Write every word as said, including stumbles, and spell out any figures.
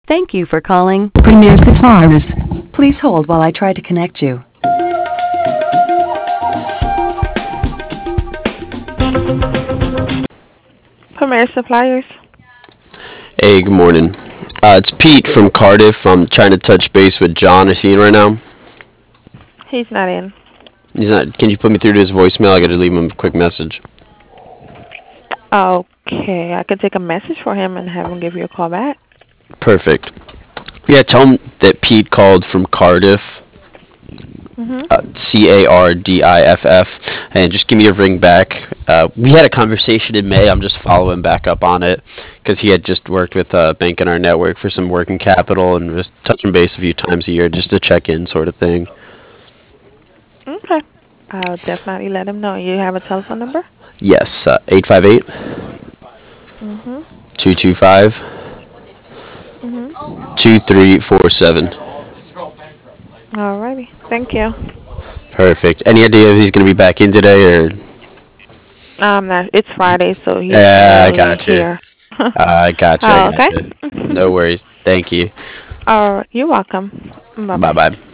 Thank you for calling Premier's Guitars. Please hold while I try to connect you. Premier Suppliers. Hey, good morning. Uh, it's Pete from Cardiff. I'm trying to touch base with John. Is he in right now? He's not in. He's not. Can you put me through to his voicemail? I got to leave him a quick message. Okay, I could take a message for him and have him give you a call back. Perfect. Yeah, tell him that Pete called from Cardiff. Mhm. Uh, C A R D I F F, and just give me a ring back. Uh, we had a conversation in May. I'm just following back up on it because he had just worked with a bank in our network for some working capital and was touching base a few times a year just to check in, sort of thing. Okay. I'll definitely let him know. You have a telephone number? Yes, uh, eight five eight, Mhm. two two five, Mhm. two three four seven. Alrighty. Thank you. Perfect. Any idea if he's going to be back in today or? Um, not, it's Friday, so he's Yeah, I rarely got you. here. I got you. I Oh, got okay. you. No worries. Thank you. All right. You're welcome. Bye Bye bye. bye.